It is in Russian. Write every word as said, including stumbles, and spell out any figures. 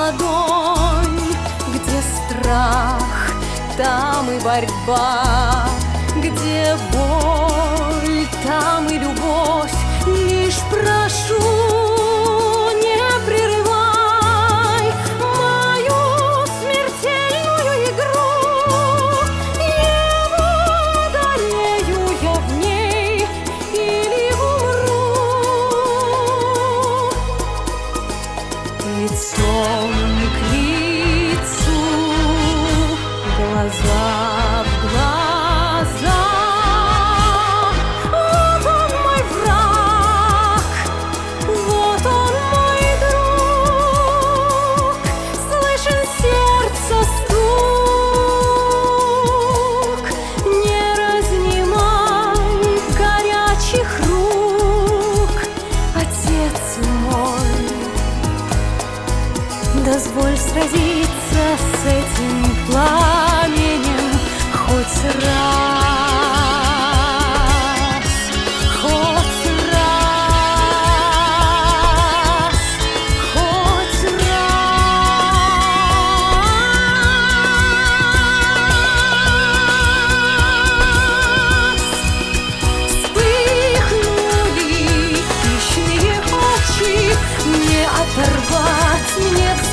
ладонь. Где страх, там и борьба, где боль, там и любовь. Лишь прошу, не прерывай мою смертельную игру. Не водолею я в ней или умру. Лицом к лицу, глаза в глаза. Вот он мой враг, вот он мой друг. Слышен сердца стук, не разнимай горячих рук. Отец мой, дозволь сразиться с этим пламенем хоть раз, хоть раз, хоть раз. Вспыхнули хищные очи, не оторвать мне взгляд.